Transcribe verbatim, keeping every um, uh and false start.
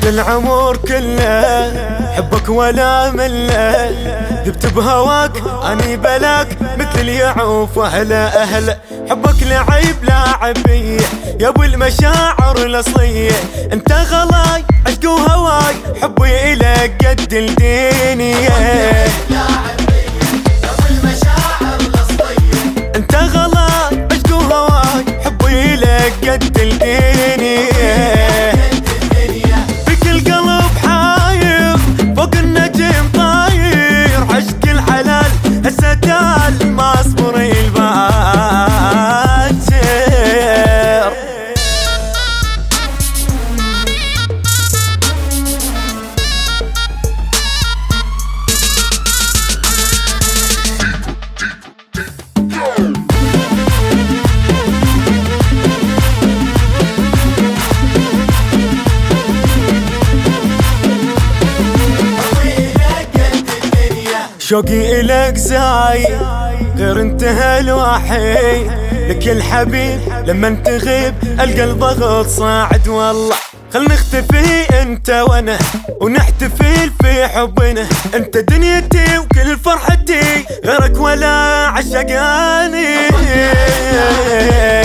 العمر كله حبك ولا مله، ذبت بهواك اني بلاك مثل اليعوف واهله اهله. حبك لعيب لاعبيه يا ابو المشاعر الاصليه، انت غلاي عشق وهواي حبي الك قد الدنيا. انت غلاي عشق وهواي حبي لك قد الدنيا. فيك القلب حاير فوق النجم طاير، عشق الحلال هسه تعال ما اصبر الباكر. شوقي إلك زايد غير انتهى الوحيد، لك الحبيب لما تغيب القلب ضغط صاعد والله. خل نختفي انت وانا ونحتفل في حبنا، انت دنيتي وكل فرحتي غيرك ولا عشقاني.